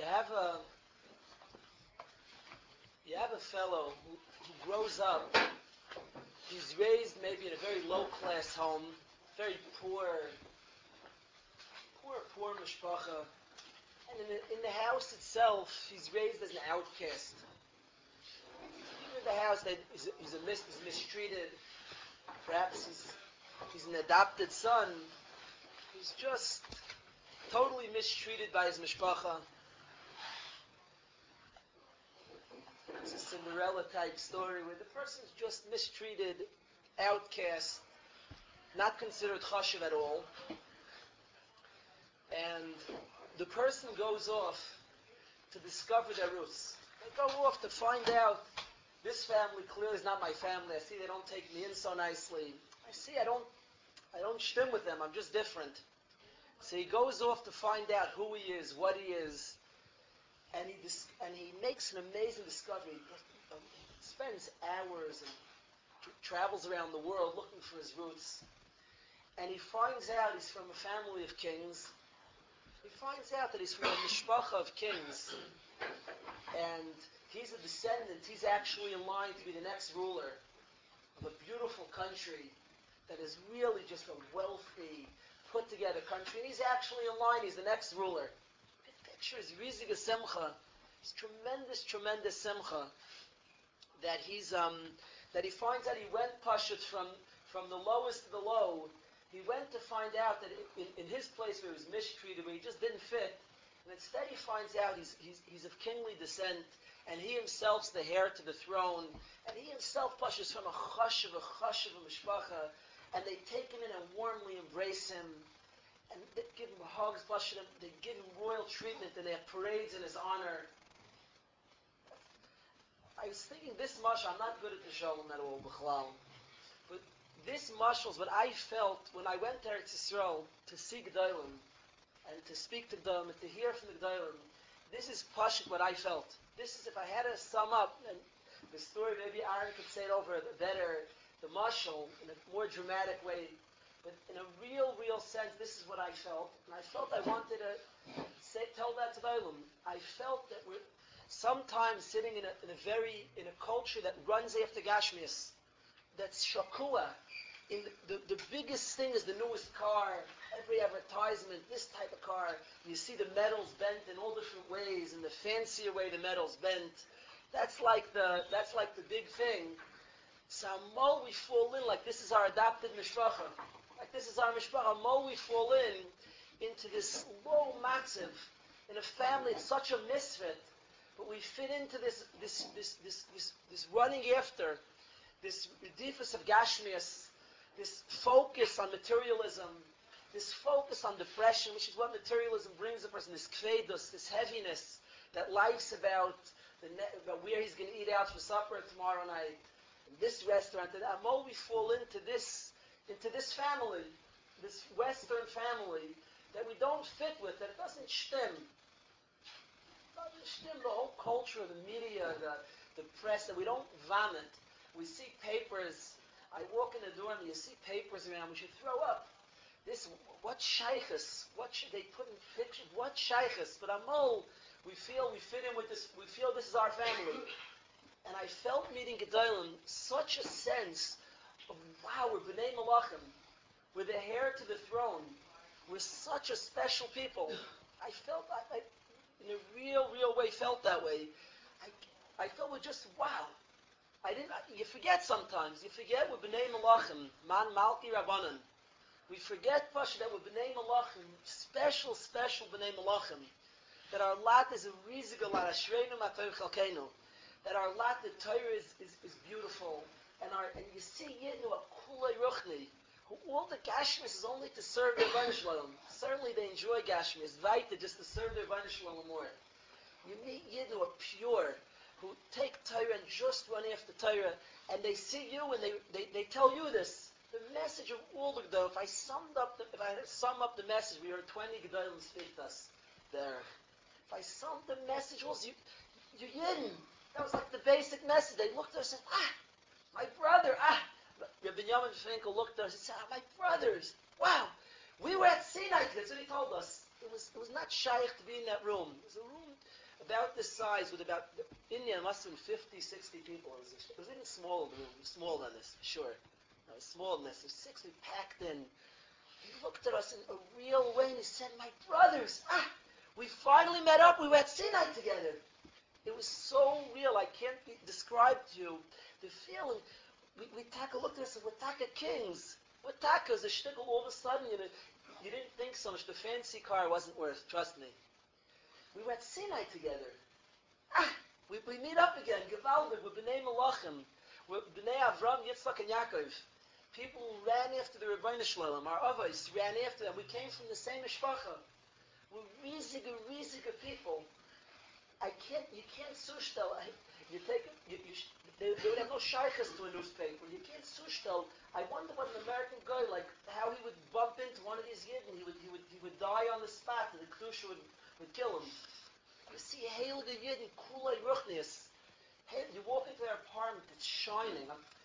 You have a you have a fellow who grows up. He's raised maybe in a very low class home, very poor mishpacha, and in the house itself, he's raised as an outcast. Even in the house, that he's mistreated. Perhaps he's an adopted son. He's just totally mistreated by his mishpacha. It's a Cinderella type story where the person's just mistreated, outcast, not considered chashiv at all. And the person goes off to discover their roots. They go off to find out, this family clearly is not my family. I see they don't take me in so nicely. I see I don't shtim with them. I'm just different. So he goes off to find out who he is, what he is, and he makes an amazing discovery. He spends hours and travels around the world looking for his roots. And he finds out he's from a family of kings. He finds out that he's from a mishpacha of kings. And he's a descendant. He's actually in line to be the next ruler of a beautiful country that is really just a wealthy, put-together country. And he's actually in line. He's the next ruler. The picture is riziga simcha. It's tremendous simcha that he finds out he went pashut from the lowest to the low. He went to find out that in his place where he was mistreated, where he just didn't fit, and instead he finds out he's of kingly descent, and he himself's the heir to the throne, and he himself pushes from a chashiv mishpacha, and they take him in and warmly embrace him, and they give him hugs, they give him royal treatment, and they have parades in his honor. I was thinking this much, I'm not good at the shalom at all, b'chlal. But this mashal is what I felt when I went to Eretz Yisrael to see Gedolim and to speak to Gedolim and to hear from the Gedolim. This is pashut what I felt. This is, if I had to sum up, and the story, maybe Aaron could say it over better, the mashal in a more dramatic way, but in a real sense, this is what I felt. And I felt I wanted to tell that to Gedolim. I felt that we're sometimes sitting in a culture that runs after Gashmias, that's shakua. In the biggest thing is the newest car. Every advertisement, this type of car. You see the metals bent in all different ways, in the fancier way the metals bent. That's like the big thing. So mo we fall in like this is our adopted mishpacha. Like this is our mishpacha. Mo we fall into this low matziv in a family. It's such a misfit, but we fit into this running after. This redifus of Gashmias, this focus on materialism, this focus on depression, which is what materialism brings a person, this kvedus, this heaviness that life's about where he's going to eat out for supper tomorrow night, in this restaurant, and Amo we fall into this family, this Western family that we don't fit with, that it doesn't shtim. It doesn't shtim the whole culture, the media, the press, that we don't vomit. We see papers. I walk in the door and you see papers around. We should throw up. What shaykhs? What should they put in pictures? What shaykhs? But Amol, we feel we fit in with this. We feel this is our family. And I felt meeting Gedolim such a sense of wow, we're b'nei malachim. We're the heir to the throne. We're such a special people. I felt I in a real way felt that way. I felt we're just wow. You forget sometimes. You forget we're b'nei malachim, man malki rabbanan. We forget Pasha that we're b'nei malachim, special b'nei malachim. That our lot is a riziga lot, ashreinu matoy chalkeinu. That our lot, the Torah is beautiful, and you see Yidnu a kulei ruchni, who all the Gashmis is only to serve their Rebbeinu Shalom. Certainly they enjoy Gashmis, Vaita just to serve their Rebbeinu Shalom more. You meet Yidnu a pure, who take Torah and just run after Torah, and they see you and they tell you this. The message of all the Gedolim, if I sum up the message, we heard 20 Gedolim speak to us there. If I sum the message, was you Yidden. That was like the basic message. They looked at us and said, my brother, Rabbi Yamin Finkel looked at us and said, my brothers, wow, we were at Sinai, that's what he told us. it was not shaykh to be in that room. It was a room about this size with about, India must have been 50, 60 people. It was even smaller, the room, smaller than this, sure. No, it was smaller than this. It was 60 packed in. He looked at us in a real way and he said, my brothers, we finally met up. We were at Sinai together. It was so real. I can't describe to you the feeling. We looked at us and we're taka kings. We're takas. The shtickle all of a sudden, you didn't think so much. The fancy car wasn't worth, trust me. We were at Sinai together. We meet up again. Gewaldig. We're B'nai Malachim. We're B'nai Avram, Yitzchak, and Yaakov. People who ran after the Rebbeinu Shalom, our Avos, ran after them. We came from the same mishpacha. We're riesige people. You can't sustel. They would have no shaykhs to a newspaper. You can't sustel. I wonder what an American guy, like, how he would bump into one of these yidden. He would die on the spot, and the kedusha would kill him. You see a heilige yidden, kulei ruchnius. You walk into their apartment, it's shining.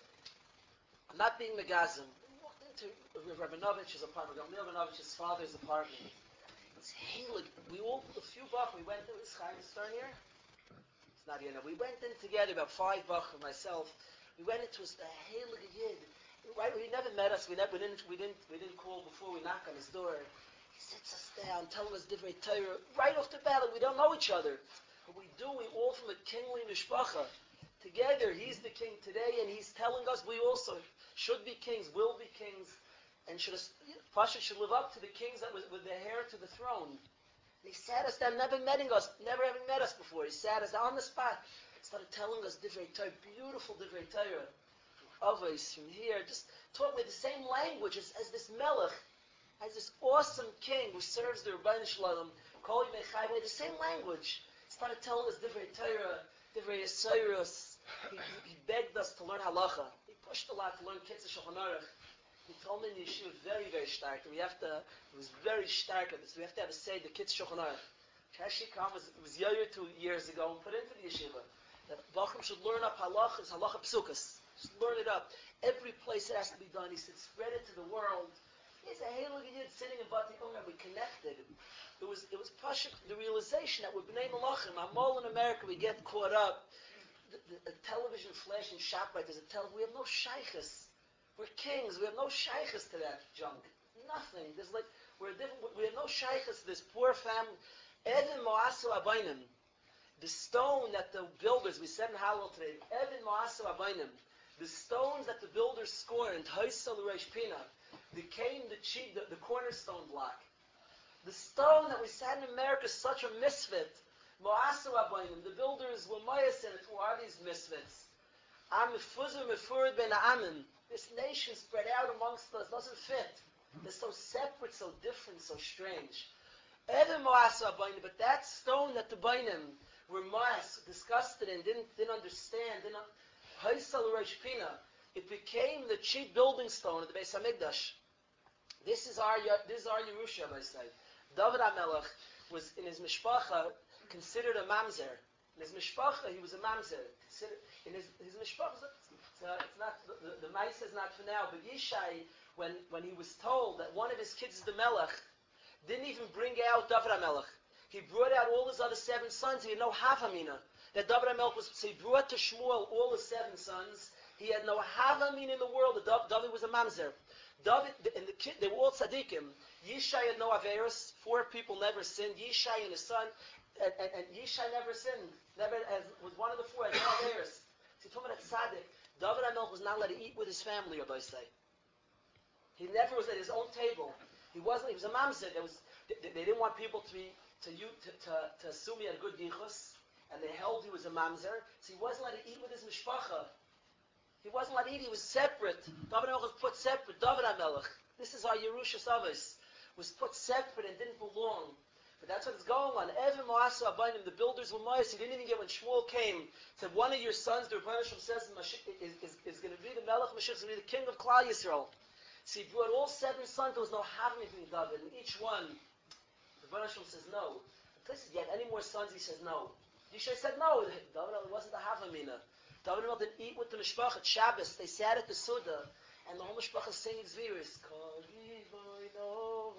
I'm not being megazim. We walked into Rabinovич's apartment, Gamliel Rabinovич's father's apartment. It's heilig. We all, a few bach, we went to, is Chaim Stern here? It's not here now. We went in together, about 5 bach and myself. We went into a heilig yid. Right, he never met us. We didn't call before we knock on his door. He sits us down, telling us divrei Torah. Right off the bat, we don't know each other. But we do. We all from a kingly mishpacha. Together, he's the king today, and he's telling us we also should be kings, will be kings, and Pasha should live up to the kings that with the heir to the throne. And he sat us down, never having met us before. He sat us on the spot, started telling us divrei Torah, beautiful divrei Torah. Avos from here, just talk with the same language as this melech, as this awesome king who serves the Rebbeinu Shalom, Kol Yimei Chai, with the same language. He started telling us divrei Torah, divrei Yisayros. He begged us to learn halacha. He pushed a lot to learn Kitzur Shulchan Aruch. He told me in the yeshiva very, very stark. It was very stark at this. We have to have a say the Kitzur Shulchan Aruch. Kashi Khan was Yair 2 years ago and put into the yeshiva that Bachram should learn up halachas, halacha psukas. Just learn it up. Every place it has to be done. He said, spread it to the world. He's a heilig yid sitting in Bati Omer. We connected. It was Pasha, the realization that we're B'nai Malachim. I'm all in America. We get caught up. The television flashing ShopRite. There's a television. We have no shaykhs. We're kings. We have no shaykhs to that junk. Nothing. We have no shaykhs to this poor family. Even Moasu Abainim. The stone that the builders, we said in Hallel today, Even Moasu Abainim. The stones that the builders scorned, Haisal Reish Pina, became the cornerstone block. The stone that we said in America is such a misfit. Moasu Abayim, the builders were Mayasin, who are these misfits? This nation spread out amongst us doesn't fit. They're so separate, so different, so strange. Even Moasu Abayim, but that stone that the Bainim were disgusted and didn't understand, it became the chief building stone of the Beis Hamikdash. This is our Yerusha, I say. David HaMelech was in his mishpacha considered a mamzer. In his mishpacha, he was a mamzer. In his mishpacha, it's not the mice is not for now. But Yishai, when he was told that one of his kids is the Melech, didn't even bring out David HaMelech. He brought out all his other 7 sons. He had no Havamina. That David HaMelech was, so he brought to Shmuel all his 7 sons. He had no Havamina in the world. David was a mamzer. David and the kid, they were all tzaddikim. Yishai had no Averis. 4 people never sinned. Yishai and his son, and Yishai never sinned. Was one of the 4 had no Averis. So you're talking about tzaddik. David HaMelech was not allowed to eat with his family, Rabbi say. He never was at his own table. He was a mamzer. They didn't want people to assume he had good yichus. And they held he was a mamzer, so he wasn't allowed to eat with his mishpacha. He wasn't allowed to eat, he was separate. David HaMelech was put separate. David HaMelech, this is our Yerusha Savos, was put separate and didn't belong. But that's what's going on. Even Moasu Abayim, the builders were Moas. He didn't even get when Shmuel came. Said one of your sons, the Rebbeinu Shalom says, is going to be the Melech Mashiach, is going to be the king of Klal Yisrael. So he brought all 7 sons. There was no having between David, and each one, the Rebbeinu Shalom says no. The place is yet any more sons. He says no. Yishai said no. David wasn't the Havamina. David didn't eat with the Mishpach at Shabbos. They sat at the Suda, and the whole Mishpach singing Zviris.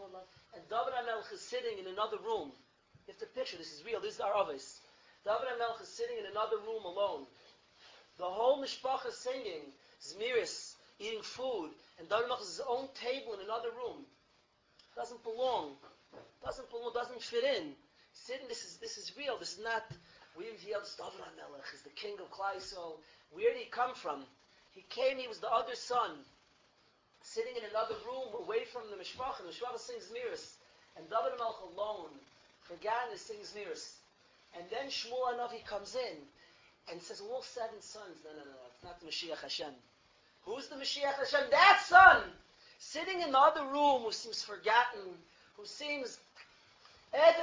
and David HaMelech is sitting in another room. You have to picture, this is real, this is our Avis. David HaMelech is sitting in another room alone. The whole mishpacha is singing, Zmiris, eating food, and David HaMelech has his own table in another room. Doesn't belong, doesn't fit in. Sitting, this is real, this is not, we feel this David HaMelech is the king of Klal Yisrael. Where did he come from? He was the other son, sitting in another room away from the mishpacha. The mishpacha sings Zmiris, and David HaMelech alone, forgotten to sing Zmiris. And then Shmuel HaNavi comes in and says, all 7 sons. No, it's not the Mashiach Hashem. Who's the Mashiach Hashem? That son! Sitting in the other room who seems forgotten, who seems... That's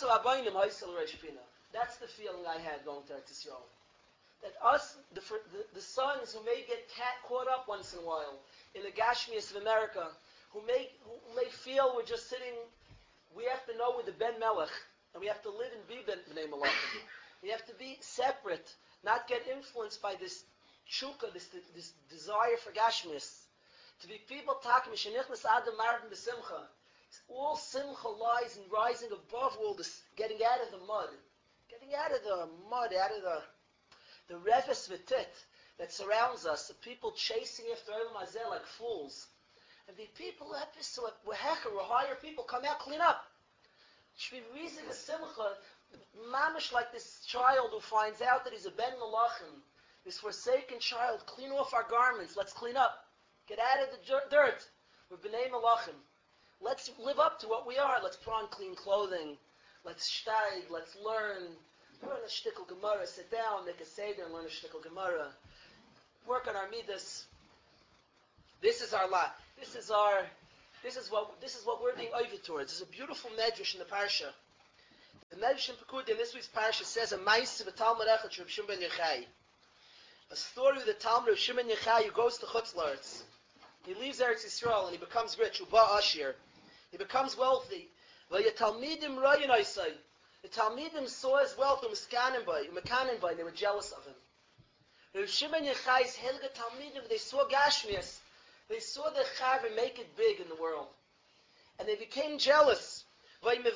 the feeling I had going to Eretz Yisrael. That us, the sons who may get caught up once in a while in the Gashmias of America, who may feel we're just sitting, we have to know we're the Ben Melech, and we have to live and be Bnei Malachim. We have to be separate, not get influenced by this chukka, this desire for Gashmias. To be people talking, Mishenichnas Adam Marvin B'Simcha. All Simcha lies in rising above all this, getting out of the mud, out of the revis v'tit that surrounds us, the people chasing after Olam Hazeh like fools. And the people, we're higher people, come out, clean up. It should be reason a simcha, mamish like this child who finds out that he's a ben malachim, this forsaken child, clean off our garments, let's clean up. Get out of the dirt. We're b'nei malachim. Let's live up to what we are. Let's put on clean clothing. Let's steig, let's learn a shtickle Gemara, sit down, make a seder, and learn a shtickle Gemara. Work on our midas. This is our lot. This is what we're being over towards. There's a beautiful medrash in the parsha. The medrash in Pekudei in this week's parsha says a ma'aseh v'talmud echad Reb Shimon ben Yochai. A story of the Talmud of Shimon Yochai who goes to Chutz La'aretz. He leaves Eretz Yisrael and he becomes rich. Uba Ashir. He becomes wealthy. V'yatalmidim rayin oisai. The Talmidim saw his wealth and mekanim by, and they were jealous of him. Reb Shimon Yochai's Helga Talmidim, they saw Gashmias. They saw the Chaver make it big in the world. And they became jealous. They too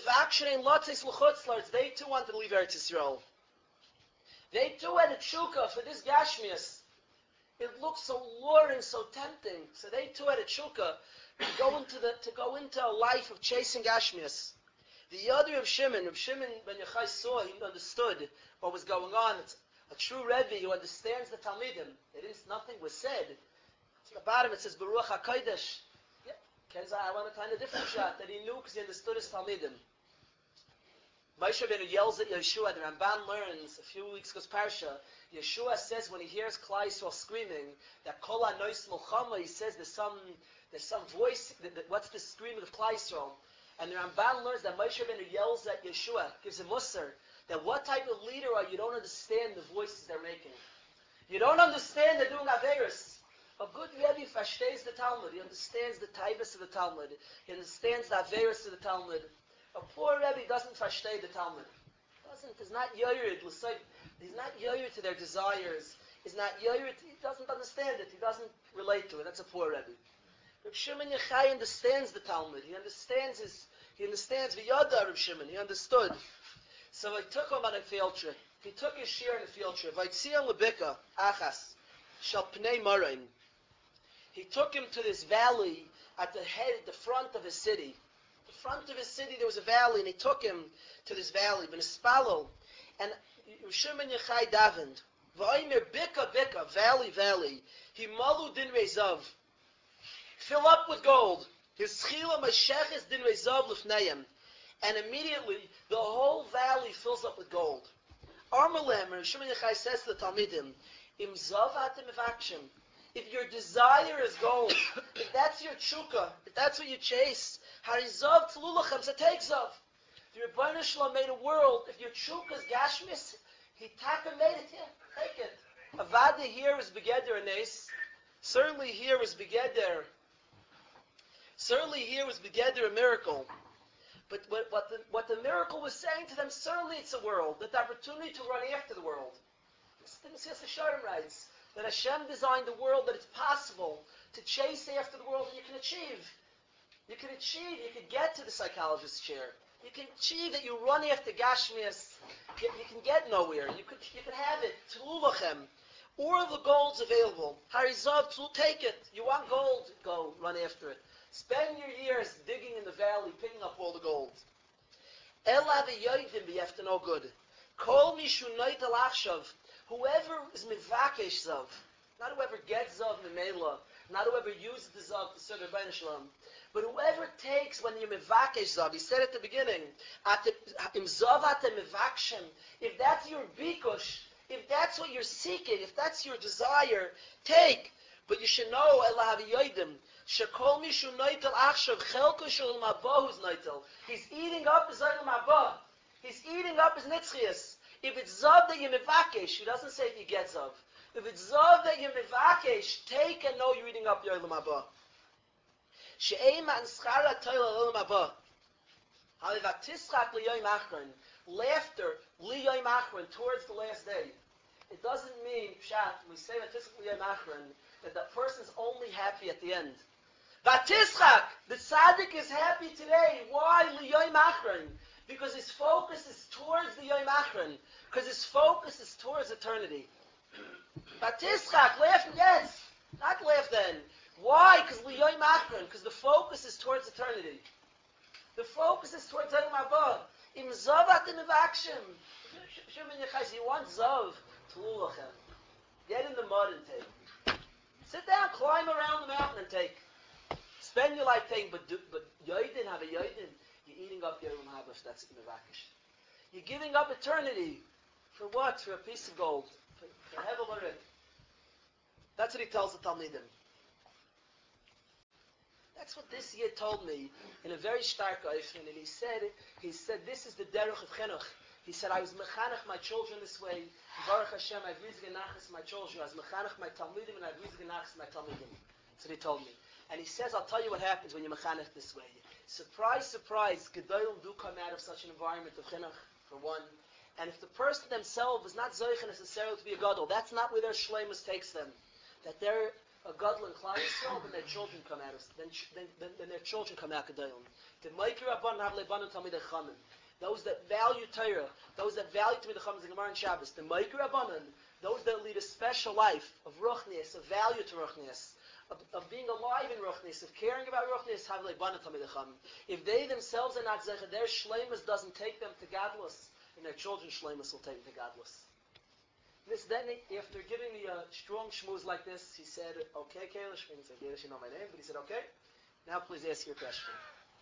wanted to leave Eretz Yisrael. They too had a tshuka for this Gashmias. It looked so luring, so tempting. So they too had a tshuka to go into a life of chasing Gashmias. The other of Shimon ben Yochai saw, he understood what was going on. It's a true Rebbe who understands the Talmidim. Nothing was said. At the bottom it says, Baruch HaKodesh. Yeah, I want to find a different shot that he knew because he understood his Talmidim. Moshe Rabbeinu yells at Yeshua. The Ramban learns a few weeks ago's parsha. Yeshua says when he hears Klal Yisrael screaming that Kol HaNois Milchama, he says there's some voice. What's the screaming of Klal Yisrael? And the Ramban learns that Moshe Rabbeinu yells at Yeshua, gives him musar, that what type of leader are you? Don't understand the voices they're making. You don't understand they're doing averis. A good Rebbe verstehes the Talmud. He understands the taivas of the Talmud. He understands the averis of the Talmud. A poor Rebbe doesn't versteh the Talmud. He's not yoyred. He's not yoyred to their desires. He doesn't understand it. He doesn't relate to it. That's a poor Rebbe. Reb Shimon Yochai understands the Talmud. He understands V'yada Reb Shimon. He understood. So I took him on a field trip. He took his share on a field trip. Vaytzion lebika achas shal pnei marain. He took him to this valley at the front of his city. The front of his city there was a valley, and he took him to this valley. V'nispalo, and Reb Shimon Yochai davened. V'aymer bika valley. He malu din rezav. Fill up with gold. His schila masheches din rezav lifneim. And immediately, the whole valley fills up with gold. Armalem, Reb Shimon Yochai says to the Talmidim, Im zav atem evakshim. If your desire is gold, if that's your tshuka, if that's what you chase, harizav tzlulachem, so take zav. The Rebbeinu Shalom made a world, if your tshuka is gashmis, he taka made it here, take it. Avada here is begeder anes. Certainly here was begeder a miracle. But what the miracle was saying to them, certainly it's a world, that the opportunity to run after the world. Mesilas Yesharim writes that Hashem designed the world that it's possible to chase after the world that you can achieve. You can achieve, you can get to the psychologist's chair. You can achieve that you run after Gashmias. You can get nowhere. You can have it. Tululachem. All the gold's available. Harizav, take it. You want gold? Go, run after it. Spend your years digging in the valley, picking up all the gold. Ela v'yoydim b'yefta no good. Kol mishu noitel achshav. Whoever is mivakesh zav, not whoever gets zav memela, not whoever uses the zav to serve Rebbeinu Shalom, but whoever takes when you're mivakesh zav. He said at the beginning, im zav atem mivakshem. If that's your bikush, if that's what you're seeking, if that's your desire, take. But you should know, Ela v'yoydim. Shekol mishu noitel achshav chelko shel mabohu's noitel. He's eating up his oil mabah. He's eating up his nitzchias. If it's zav that you mivakesh, he doesn't say if you get zav. If it's zav that you mivakesh, take and know you're eating up your oil mabah. She'ema and schara toil oil mabah. Halivat tischak liyoyim achron. Laughter liyoyim achron towards the last day. It doesn't mean pshat. We say that tischak liyoyim achron that the person's only happy at the end. Vatischak, the tzaddik is happy today. Why liyoyim achron? Because his focus is towards the Yom Achron. Because his focus is towards eternity. Vatischak, laugh yes, not laugh then. Why? Because Yom Achron. Because the focus is towards eternity. The focus is towards Yom Haba. Im zav atem mivakshim. You want zav? Tululachem. Get in the mud and take. Sit down, climb around the mountain and take. Spend your life taking, but yoidin, have a yoidin. You're eating up your Haba, that's mivakish. You're giving up eternity. For what? For a piece of gold. For hevel barit. That's what he tells the Talmidim. That's what this year told me in a very stark oifin, and he said, this is the derech of chinuch. He said, I was mechanech my children this way. Baruch Hashem, I've rizgenachas my children. I was mechanech my talmidim, and I've rizgenachas my talmidim. That's what he told me. And he says, I'll tell you what happens when you're mechanech this way. Surprise, surprise, gedolim do come out of such an environment of chinuch, for one. And if the person themselves is not zoicha necessarily to be a gadol, that's not where their shleimus takes them. That they're a gadol in Klal Yisrael, then their children come out of, then their children come out gedolim. The Meikir Rabban have lebanon talmidei chamim. Those that value Torah, those that value talmidei chamim, the Gemara and Shabbos. The Meikir Rabbanan, those that lead a special life of ruchnias, of value to ruchnias, of being alive in ruchnias, of caring about ruchnias, have lebanon talmidei chamim. If they themselves are not zecher, their shleimus doesn't take them to gadlus, and their children's shleimus will take them to gadlus. Then, after giving me a strong shmooze like this, he said, okay, Kalish, means I gave you know my name, but he said, okay, now please ask your question.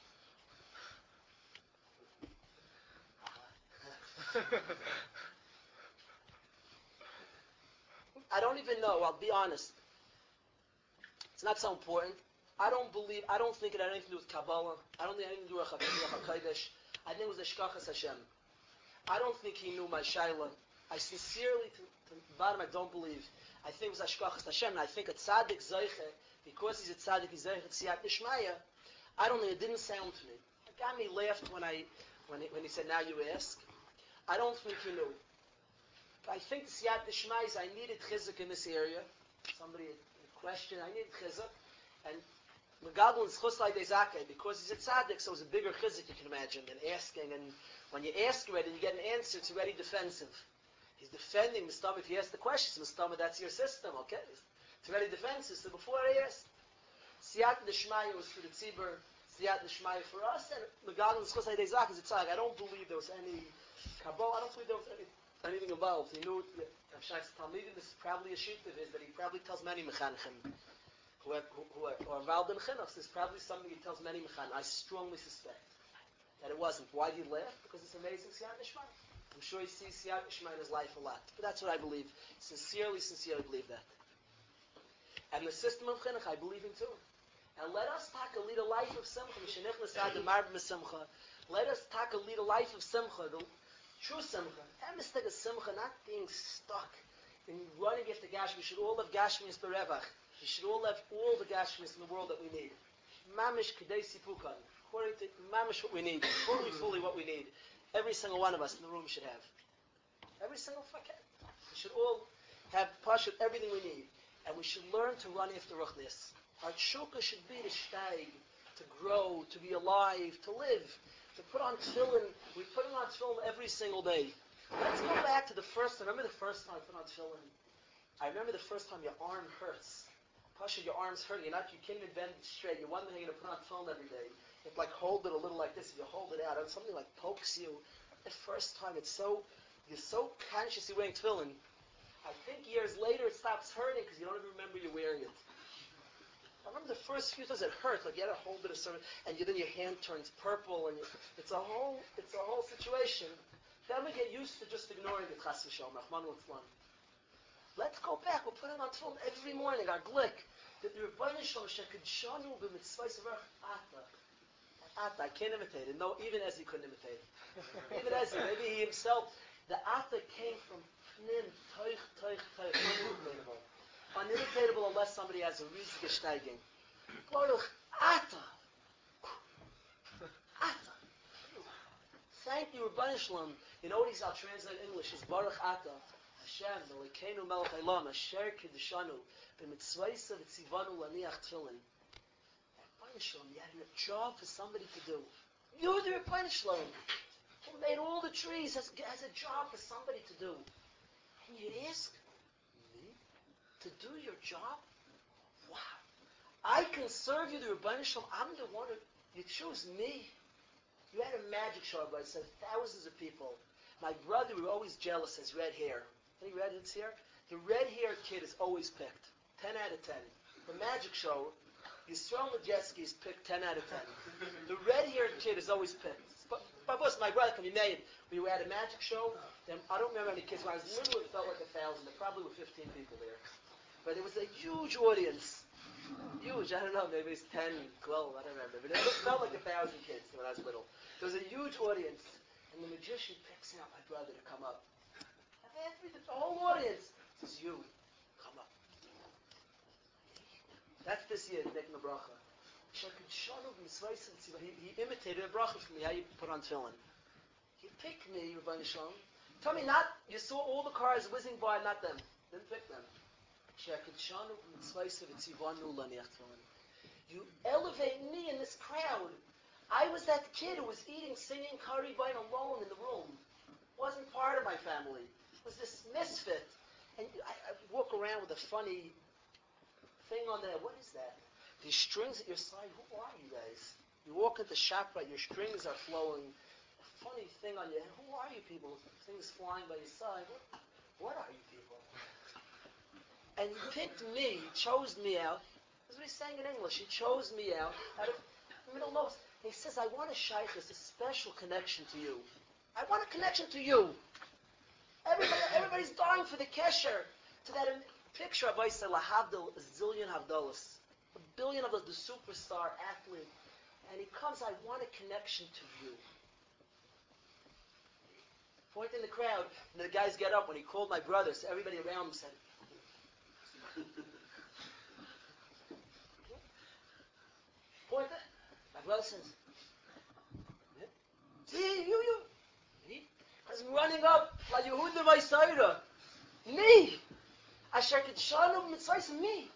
I don't even know, I'll be honest. It's not so important. I don't think it had anything to do with Kabbalah. I don't think it had anything to do with HaKadosh. I think it was the Shkachas Hashem. I don't think he knew my Shaila. I sincerely, to the bottom, I don't believe. I think it was Ashkachas Hashem, and I think a tzaddik zeiche, because he's a tzaddik, he's zeiche tziyat nishmaya. I don't know, it didn't sound to me. It got me laughed when he said, now you ask. I don't think he knew. But I think tziyat nishmaya is, I needed chizuk in this area. Somebody questioned, I needed chizuk. And Megadol is chusay dezake, because he's a tzaddik, so it's a bigger chizuk you can imagine than asking. And when you ask already, you get an answer, it's already defensive. He's defending Mustama. If you ask the question, Mustama, that's your system, okay? It's already defensive. So before I asked, Siyat Nishmaya was for the Tzibur, Siyat Nishmaya for us, and Megadol is chusay dezake is a tzaddik. I don't believe there was any Kabbalah, I don't believe there was anything involved. He knew that Avshak's Talmidim, this is probably a sheet of his, that he probably tells many mechanchim who are involved in chinuch. This is probably something he tells many mechanchim. I strongly suspect that it wasn't. Why did he laugh? Because it's amazing Siyat Nishmaya. I'm sure he sees Siyat Nishmaya in his life a lot. But that's what I believe. Sincerely believe that. And the system of chinuch, I believe in too. And let us lead a life of simcha. Let us lead a life of simcha. The true simcha. Emistig of simcha, not being stuck in running after Gashmi. We should all have Gashmis berevach. We should all have all the Gashmis in the world that we need. Mamish Kedei Sipukan. According to Mamish what we need. Fully what we need. Every single one of us in the room should have. Every single fucker. We should all have Pashut, everything we need. And we should learn to run after Ruchnis. Our tshuka should be to steig, to grow, to be alive, to live, to put on tefillin. We put on tefillin every single day. Let's go back to the first time. Remember the first time I put on tefillin? I remember the first time your arm hurts. Pasha, your arm's hurting. You can't even bend it straight. You're wondering how you're going to put on tefillin every day. It's like hold it a little like this. If you hold it out, something like pokes you. The first time, you're so conscious you're wearing tefillin. I think years later it stops hurting because you don't even remember you're wearing it. I remember the first few times it hurt, like you had to hold it a certain, and then your hand turns purple, and it's a whole situation. Then we get used to just ignoring it. Chas v'shalom, Rahman litzlan. Let's go back. We'll put it on tefillin every morning. Our glick. That the Rebbeinu Shalom shekadshanu b'mitzvahs avach ata. Ata, I can't imitate it. No, even Ezzy couldn't imitate it. Even Ezzy, maybe he himself. The ata came from pnim, toich, unimitatable. Unimitatable unless somebody has a riesige steiging. Baruch ata. Ata. Thank you, Rebbeinu Shalom. You know what I'll translate in English? Is Baruch ata. Hashem, Melikeinu Melech Haolam, Asher Kiddushanu, b'mitzvaysa v'tzivanu laniach tefillin. Rebbeinu Shalom, you had a job for somebody to do. You're the Rebbeinu Shalom, who made all the trees, has a job for somebody to do. And you ask me to do your job? Wow. I can serve you, the Rebbeinu Shalom. I'm the one you choose me. You had a magic show, but I said thousands of people. My brother, we were always jealous, has red hair. Any redheads here? The red-haired kid is always picked. 10 out of 10. The magic show, Yisrael Majeski is picked 10 out of 10. The red-haired kid is always picked. But my brother can be made. We were at a magic show. Then I don't remember how many kids. When I was little, it felt like 1,000. There probably were 15 people there. But it was a huge audience. Huge. I don't know. Maybe it's 10, 12. I don't remember. But it felt like 1,000 kids when I was little. There was a huge audience. And the magician picks out my brother to come up. The whole audience says, you, come up. That's this year, making a bracha. He imitated a bracha from me, how you put on tefillin. He picked me, Rebbeinu Shalom. Tell me not, you saw all the cars whizzing by, not them. Didn't pick them. You elevate me in this crowd. I was that kid who was eating, singing curry bite alone in the room. Wasn't part of my family. Was this misfit. And I walk around with a funny thing on there. What is that? These strings at your side. Who are you guys? You walk into ShopRite, your strings are flowing. A funny thing on your head. Who are you people? Things flying by your side. What are you people? And he picked me, he chose me out. That's what he's saying in English. He chose me out of the middle nose. He says, I want a shaykhus, a special connection to you. I want a connection to you. Everybody's dying for the kesher to that picture of Isai Lahavdil, a zillion Havdalas, a billion of the superstar athlete, and he comes. I want a connection to you. Point in the crowd, and the guys get up. When he called my brother, so everybody around him said, point it. My brother says, see you. I'm running up like Yehuda Vaysaira. Me! Asher Kidshanu Mitzvahs, me.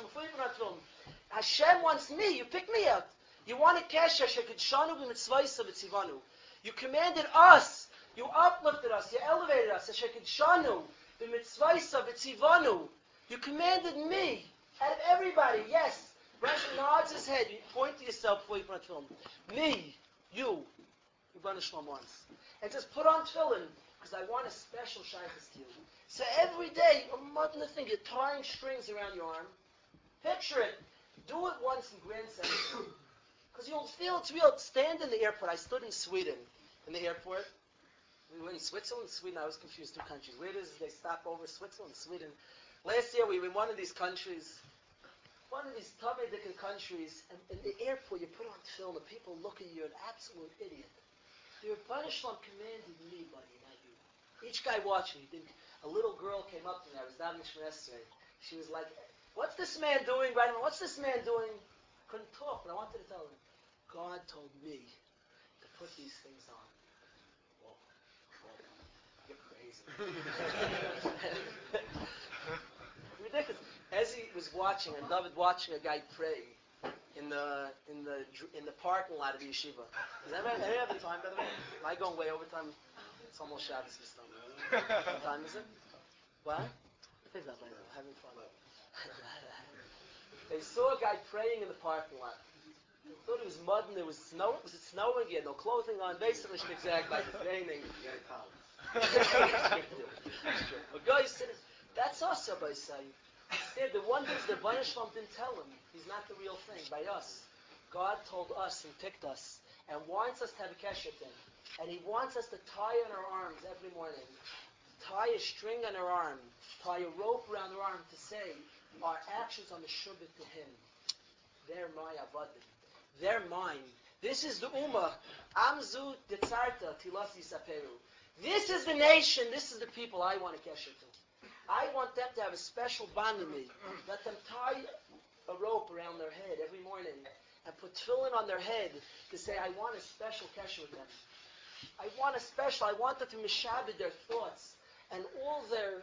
Hashem wants me. You pick me up. You want a cash, Asher Kidshanu Mitzvahs B'tzivanu. You commanded us. You uplifted us. You elevated us. Asher Kidshanu Mitzvahs B'tzivanu. You commanded me. Out of everybody, yes. Rashi nods his head. You point to yourself before you put on tefillin. Me. You. Rebbeinu Shalom wants. And just put on tefillin, because I want a special shaykhus to you. So every day, imagine the thing, you're tying strings around your arm. Picture it. Do it once in Grand Central. Because you'll feel it's real. Stand in the airport. I stood in Sweden, in the airport. We were in Switzerland, Sweden. I was confused, two countries. Where does they stop over? Switzerland, Sweden. Last year, we were in one of these countries, one of these tummy-dicking countries, and in the airport, you put on tefillin, and people look at you, an absolute idiot. The Rebbeinu Shalom commanded me, buddy, not you. Each guy watching, a little girl came up to me. I was davening Shemona Esrei. She was like, what's this man doing right now? What's this man doing? Couldn't talk, but I wanted to tell her. God told me to put these things on. Whoa. You're crazy. Ridiculous. As he was watching, and David watching a guy pray in the in the parking lot of the yeshiva. Does anybody have the time, by the way? Am I going way over time? It's almost Shabbos this time. What time is it? What? Having fun. They saw a guy praying in the parking lot. They thought it was mud and there was snow. Was it snowing? He had no clothing on. Basically, exact like it's raining. A guy said, "That's us, Rabbi say." Instead, the one is the Rebbeinu Shalom didn't tell him. He's not the real thing. By us, God told us and picked us and wants us to have a kesher thing. And He wants us to tie on our arms every morning. Tie a string on our arm. Tie a rope around our arm to say our actions on the Shabbat to Him. They're my avadim. They're mine. This is the Ummah. Amzu Detzarta Tilasi Saperu. This is the nation. This is the people I want to kesher to. I want them to have a special bond in me. Let them tie a rope around their head every morning and put tefillin on their head to say, I want a special kesher with them. I want them to mishabed their thoughts and all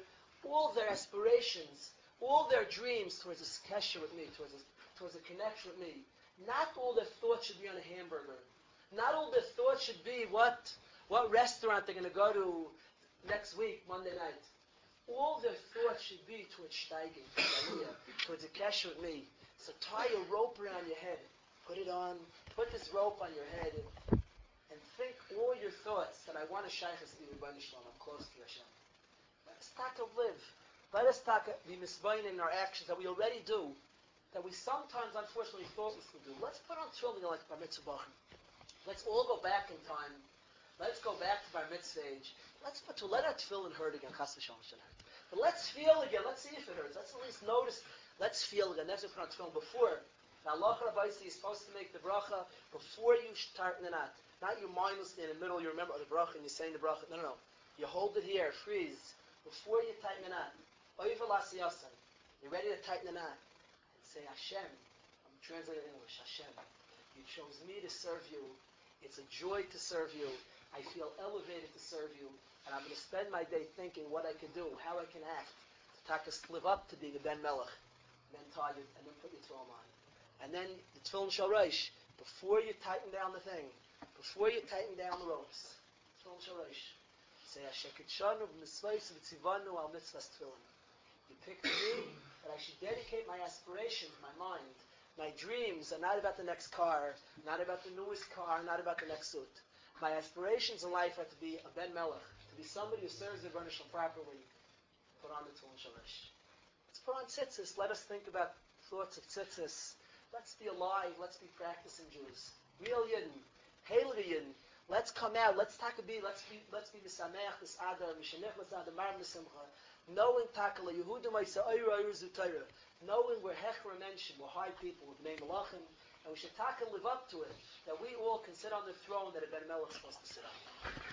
their aspirations, all their dreams towards a kesher with me, towards a connection with me. Not all their thoughts should be on a hamburger. Not all their thoughts should be what restaurant they're going to go to next week, Monday night. All their thoughts should be towards steiging, towards a kesher with me. So tie a rope around your head. Put it on. Put this rope on your head. And think all your thoughts that I want to shaykhs to be Rebbeinu Shalom. I'm close to Hashem. Let us live. Let us be misvayin in our actions that we already do. That we sometimes, unfortunately, thought we could do. Let's put on tefillin like Bar Mitzvah. Let's all go back in time. Let's go back to Bar Mitzvah age. Let our tefillin hurt again. Chas v'shalom should hurt. But let's feel again. Let's see if it hurts. Let's at least notice. Let's feel again. That's what we put on tefillin before. Now, Allah Rabbi is supposed to make the bracha before you start the knot. Not you mindlessly in the middle. You remember the bracha and you're saying the bracha. No. You hold it here, freeze, before you tighten the knot. Oiver l'asiyasan. You're ready to tighten the knot. And say, Hashem. I'm translating in English. Hashem. You chose me to serve you. It's a joy to serve you. I feel elevated to serve you. And I'm going to spend my day thinking what I can do, how I can act, to live up to being a Ben Melech. And then tie it, and then put your tefillin on. And then the tefillin shel rosh, before you tighten down the thing, before you tighten down the ropes, tefillin shel rosh, say, Asher kitshanu b'mitzvos v'tzivanu al mitzvahs tefillin. You picked me that I should dedicate my aspirations, my mind, my dreams are not about the next car, not about the newest car, not about the next suit. My aspirations in life are to be a Ben Melech, to be somebody who serves the Rebbeinu Shalom properly. Put on the tefillin shel rosh. Let's put on tzitzis. Let us think about thoughts of tzitzis. Let's be alive. Let's be practicing Jews. Real Yidden. Heilige Yidden. Let's come out. Let's be misamech this adar mishenech l'zad mar misimcha. Knowing takala Yehudim Isa Ayra Zutayra. Knowing we're hechra mention, we're high people with name Malachim, and we should live up to it. That we all can sit on the throne that a Ben Melech is supposed to sit on.